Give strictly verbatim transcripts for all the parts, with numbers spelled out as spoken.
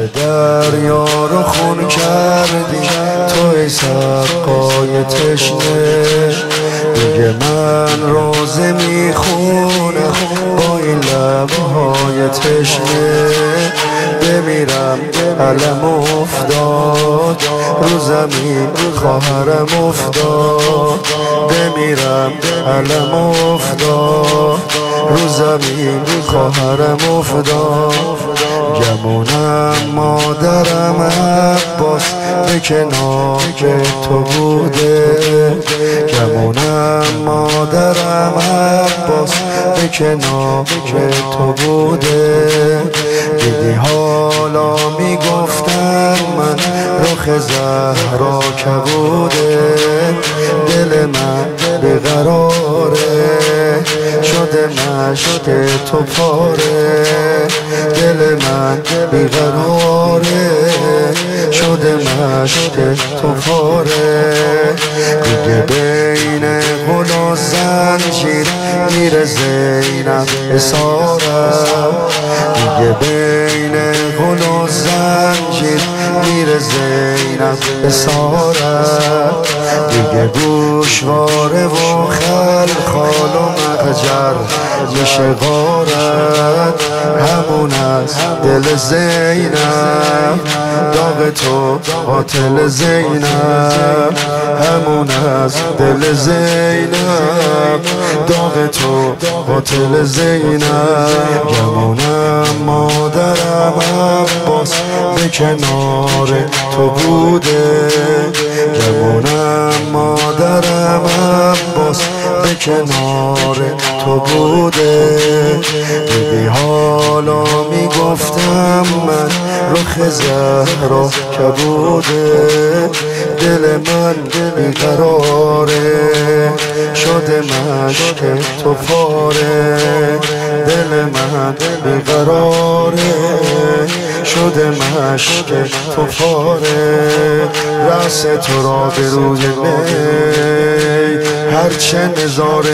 دریا رو خون کردی تو ای سقای تشنه. دیگه من روزه میخونم با این لبهای تشنه. بمیرم علم افتاد رو زمین خواهرم افتاد. بمیرم علم افتاد رو زمین خواهرم افتاد. گمونم مادرم عباس به کنار تو بوده. گمونم مادرم عباس به کنار تو بوده. دیدی حالا میگفتم من رخ زهرا کبوده. دل من بیقراره شده مشک تو پاره. دل من بیقراره شده مشک تو پاره. دیگه بین غل و زنجیر میره زینب اسارم. دیگه بین غل و زنجیر میره زینب اسارم. دیگه گوشواره و خلخال و مهجر میشه غارت. همون از دل زینب داغ تو قاتل زینب. همون از دل زینب داغ تو قاتل زینب. گمونم مادرم عباس به کنار تو بوده. گمونم مادرم عباس به کنار تو بوده. دیدی حالا میگفتم من رخ زهرا کبوده. دل من بیقراره شده مشک تو پاره. دل من بیقراره شده مشک تو پاره. رأس تو را به روی نی هرچه نظاره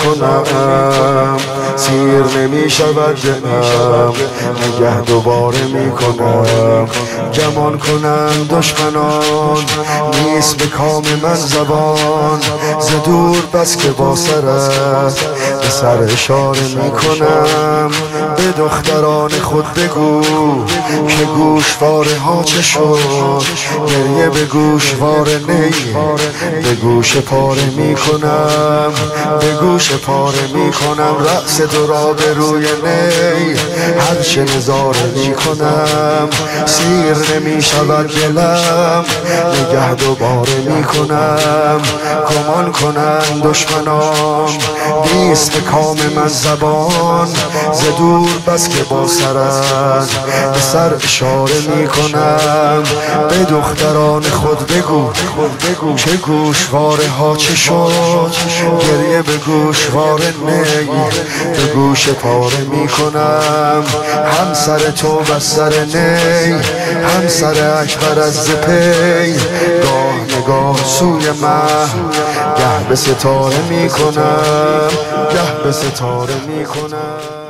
میکنم سیر نمی شود دلم. نگه دوباره میکنم گمان کنم دشمنان نیست به کام من زبان. ز دور بس که با سرت به سر اشاره میکنم. به دختران خود بگو که گوشواره ها چه شد. گریه به گوشواره نی به گوش پاره میکنم. به گوش پاره میکنم رأس تو را به روی نی هرچه نظاره میکنم سیر نمی شود دلم. نگه دوباره میکنم گمان کنم دشمنان نیست به کام من زبان. ز دور بس که با سرت به سر اشاره میکنم. به دختران خود بگو که گوشواره ها چه شد. گریه به گوشواره نی به گوش پاره میکنم. هم سر تو و سر نی هم سر اکبر از پی. گاه نگاه سوی مه گه به ستاره میکنم گه به ستاره میکنم.